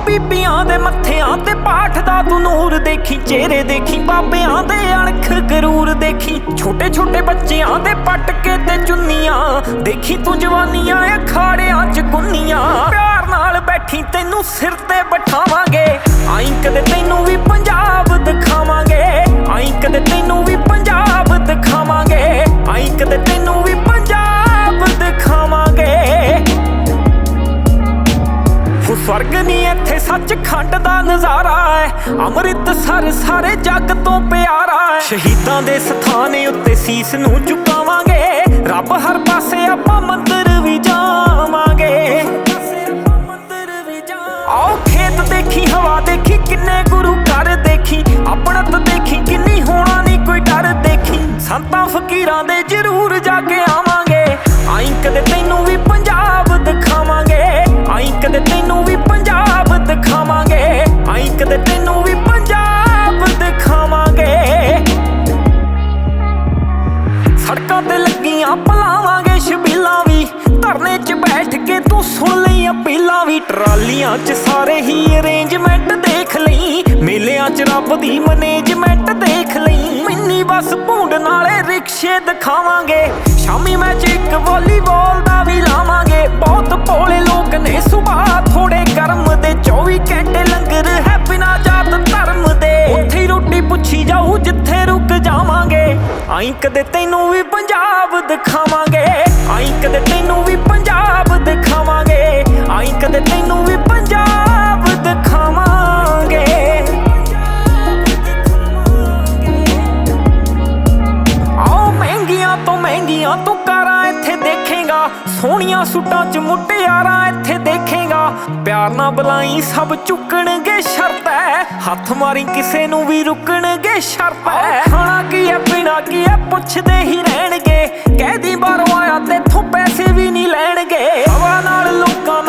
ਬੀਬੀਆਂ ਦੇ ਮੱਥਿਆਂ ਤੇ ਪਾਠ ਦਾ ਤੂੰ ਨੂਰ ਦੇਖੀ, ਚਿਹਰੇ ਦੇਖੀ ਬਾਬਿਆਂ ਦੇ ਅਣਖ ਗਰੂਰ ਦੇਖੀ, ਛੋਟੇ ਛੋਟੇ ਬੱਚਿਆਂ ਦੇ ਪਟਕੇ ਤੇ ਚੁੰਨੀਆਂ ਦੇਖੀ ਤੂੰ, ਜਵਾਨੀਆਂ ਅਖਾੜਿਆਂ ਚ ਗੁੰਨੀਆਂ। ਪਿਆਰ ਨਾਲ ਬੈਠੀ ਤੈਨੂੰ ਸਿਰ ਤੇ ਬਿਠਾਵਾਂਗੇ, ਆਈ ਕਦੇ ਤੈਨੂੰ ਵੀ ਪੰਜਾਬ ਦਿਖਾਵਾਂਗੇ, ਆਈ ਕਦੇ ਤੈਨੂੰ ਵੀ ਪੰਜਾਬ ਦਿਖਾਵਾਂਗੇ, ਆਈ ਕਦੇ ਤੈਨੂੰ ਵੀ ਪੰਜਾਬ ਦਿਖਾਵਾਂਗੇ। ਸਵਰਗ ਨਹੀਂ ਇੱਥੇ ਸੱਚਖੰਡ ਦਾ ਨਜ਼ਾਰਾ ਹੈ, ਅੰਮ੍ਰਿਤਸਰ ਸਾਰੇ ਜੱਗ ਤੋਂ ਪਿਆਰਾ ਹੈ। ਸ਼ਹੀਦਾਂ ਦੇ ਸਥਾਨ ਉੱਤੇ ਸੀਸ ਨੂੰ ਝੁਕਾਵਾਂਗੇ, ਰੱਬ ਹਰ ਪਾਸੇ ਆਪਾਂ ਮੰਦਰ ਵੀ ਜਾਵਾਂਗੇ। ਆਓ ਖੇਤ ਦੇਖੀ, ਹਵਾ ਦੇਖੀ, ਕਿੰਨੇ ਗੁਰੂ ਘਰ ਦੇਖੀ, ਆਪਣਤ ਦੇਖੀ ਕਿੰਨੀ, ਹੋਣਾ ਨਹੀਂ ਕੋਈ ਡਰ ਦੇਖੀ। ਸੰਤਾਂ ਫਕੀਰਾਂ ਦੇ ਜ਼ਰੂਰ ਜਾ ਕੇ ਆਵਾਂਗੇ, ਆਈ ਕਦੇ ਤੈਨੂੰ ਵੀ ਪੰਜਾਬ ਦਿਖਾਵਾਂਗੇ, ਆਈ ਕਦੇ ਤੈਨੂੰ ਵੀ ਪੰਜਾਬ ਦਿਖਾਵਾਂਗੇ, ਆਈ ਕਦੇ ਤੈਨੂੰ ਵੀ ਪੰਜਾਬ ਦਿਖਾਵਾਂਗੇ। ਸੜਕਾਂ ਤੇ ਲੱਗੀਆਂ ਪਲਾਵਾਂਗੇ ਛਬੀਲਾਂ ਵੀ, ਧਰਨੇ 'ਚ ਬੈਠ ਕੇ ਤੂੰ ਸੁਣ ਲਈ ਅਪੀਲਾਂ ਵੀ। ਟਰਾਲੀਆਂ 'ਚ ਸਾਰੇ ਹੀ ਅਰੇਂਜਮੈਂਟ ਦੇਖ ਲਈ, ਮੇਲਿਆਂ 'ਚ ਰੱਬ ਦੀ ਮੈਨੇਜਮੈਂਟ ਦੇਖ ਲਈ। ਮਿੰਨੀ ਬੱਸ ਭੂੰਡ ਨਾਲੇ ਰਿਕਸ਼ੇ ਦਿਖਾਵਾਂਗੇ, ਸ਼ਾਮੀ ਮੈਚ ਇੱਕ ਵਾਲੀਬਾਲ ਦਾ ਵੀ ਲਾਵਾਂਗੇ। ਬਹੁਤ ਭੋਲੇ ਲੋਕ ਨੇ ਸੁਭਾਅ ਥੋੜੇ ਗਰਮ ਦੇ, 24 ਘੰਟੇ ਲੰਗਰ ਹੈ ਬਿਨਾਂ ਜਾਤ ਧਰਮ ਦੇ। ਉੱਥੇ ਰੋਟੀ ਪੁੱਛੀ ਜਾਊ ਜਿੱਥੇ ਰੁਕ ਜਾਵਾਂਗੇ, ਆਈ ਕਦੇ ਤੈਨੂੰ ਵੀ ਪੰਜਾਬ ਦਿਖਾਵਾਂਗੇ, ਆਈ ਕਦੇ ਤੈਨੂੰ ਵੀ ਪੰਜਾਬ ਦਿਖਾਵਾਂਗੇ, ਆਈ ਕਦੇ ਤੈਨੂੰ ਵੀ ਪੰਜਾਬ ਦਿਖਾਵਾਂਗੇ। ਆਓ ਮਹਿੰਗੀਆਂ ਤੂੰ ਕਾਰਾਂ ਇੱਥੇ ਦੇਖੇਗਾ, ਸੋਹਣੀਆਂ ਸੂਟਾਂ 'ਚ ਮੁਟਿਆਰਾਂ ਇੱਥੇ ਦੇਖੇਗਾ। ਪਿਆਰ ਨਾ ਬੁਲਾਈ ਸਭ ਚੁੱਕਣਗੇ ਸ਼ਰਤ ਹੈ, ਹੱਥ ਮਾਰੀ ਕਿਸੇ ਨੂੰ ਵੀ ਰੁਕਣਗੇ ਸ਼ਰਤ ਹੈ। ਖਾਣਾ ਕੀ ਹੈ ਪੀਣਾ ਕੀ ਹੈ ਪੁੱਛਦੇ ਹੀ ਰਹਿਣਗੇ, ਕਹਿਦੀ ਬਾਹਰੋਂ ਆਇਆ ਤੇਥੋਂ ਪੈਸੇ ਵੀ ਨਹੀਂ ਲੈਣਗੇ। ਹਵਾ ਨਾਲ ਲੋਕਾਂ